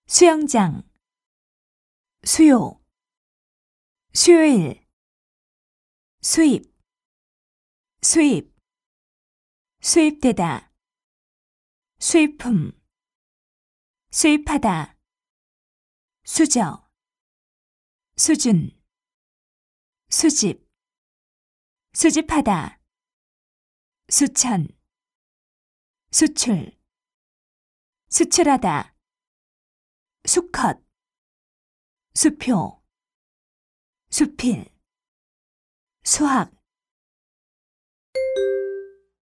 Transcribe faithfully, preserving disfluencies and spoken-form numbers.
수영장, 수요, 수요일, 수입, 수입, 수입되다, 수입품, 수입하다, 수저, 수준, 수집, 수집하다, 수천, 수출, 수출하다, 수컷, 수표, 수필, 수학.